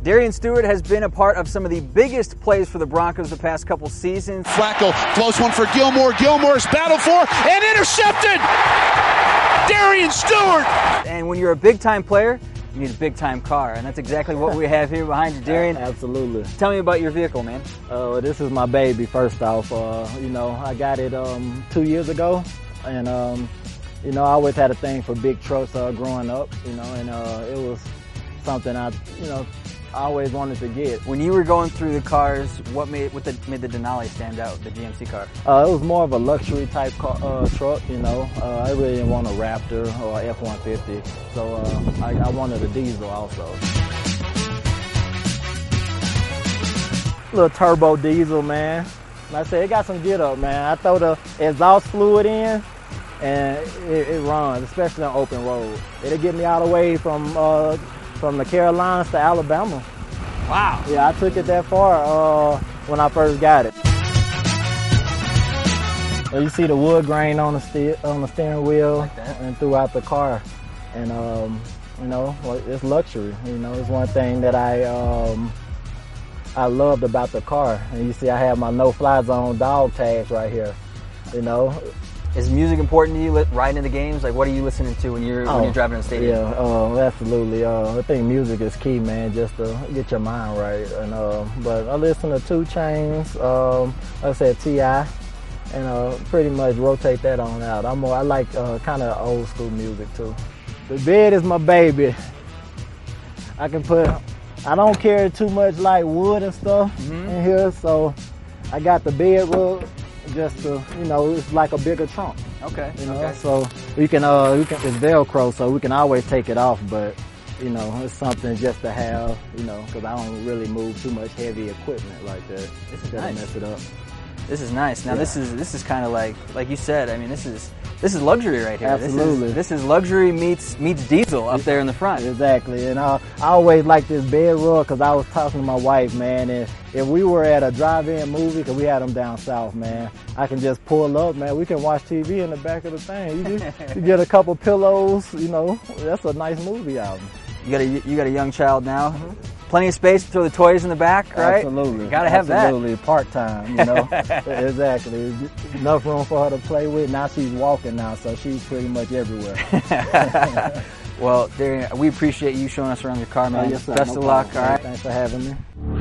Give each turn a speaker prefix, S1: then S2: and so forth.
S1: Darian Stewart has been a part of some of the biggest plays for the Broncos the past couple seasons.
S2: Flacco floats one for Gilmore. Gilmore's battle for and intercepted! Darian Stewart!
S1: And when you're a big-time player, you need a big-time car, and that's exactly what we have here behind you, Darian.
S3: Absolutely.
S1: Tell me about your vehicle, man.
S3: This is my baby, first off. I got it 2 years ago, and I always had a thing for big trucks growing up, and it was something I always wanted to get.
S1: When you were going through the cars, what made the Denali stand out, the GMC car?
S3: It was more of a luxury type car, truck, I really didn't want a Raptor or a F-150, so I wanted a diesel also. Little turbo diesel, man. Like I said, it got some get up, man. I throw the exhaust fluid in, and it runs, especially on open road. It'll get me out of the way from the Carolinas to Alabama.
S1: Wow.
S3: Yeah, I took it that far when I first got it. So you see the wood grain on the steering wheel
S1: like that.
S3: And throughout the car, and it's luxury. It's one thing that I loved about the car. And you see, I have my no-fly zone dog tags right here.
S1: Is music important to you, riding in the games? Like, what are you listening to when you're driving in the stadium?
S3: Yeah, absolutely. I think music is key, man, just to get your mind right. But I listen to 2 Chainz, like I said, T.I., and pretty much rotate that on out. I like kind of old school music too. The bed is my baby. I don't carry too much like wood and stuff in here, so I got the bed rug. Just to, it's like a bigger trunk.
S1: Okay.
S3: So we can it's Velcro, so we can always take it off, but it's something just to have, because I don't really move too much heavy equipment like that.
S1: This is
S3: That'll
S1: nice.
S3: mess it up.
S1: This is nice. Now
S3: Yeah.
S1: this is kind of like you said. I mean, this is luxury right here.
S3: Absolutely.
S1: This is luxury meets diesel up there in the front.
S3: Exactly, and I always like this bed rug because I was talking to my wife, man, and if we were at a drive-in movie, because we had them down south, man, I can just pull up, man, we can watch TV in the back of the thing. You get a couple pillows, that's a nice movie album.
S1: You got a young child now. Plenty of space to throw the toys in the back, right?
S3: Absolutely.
S1: You gotta have that.
S3: Absolutely, part-time, Exactly. Enough room for her to play with. Now she's walking now, so she's pretty much everywhere.
S1: Well, Darian, we appreciate you showing us around your car, man.
S3: Yes, sir.
S1: Best
S3: No
S1: of luck,
S3: problem.
S1: all right?
S3: Thanks for having me.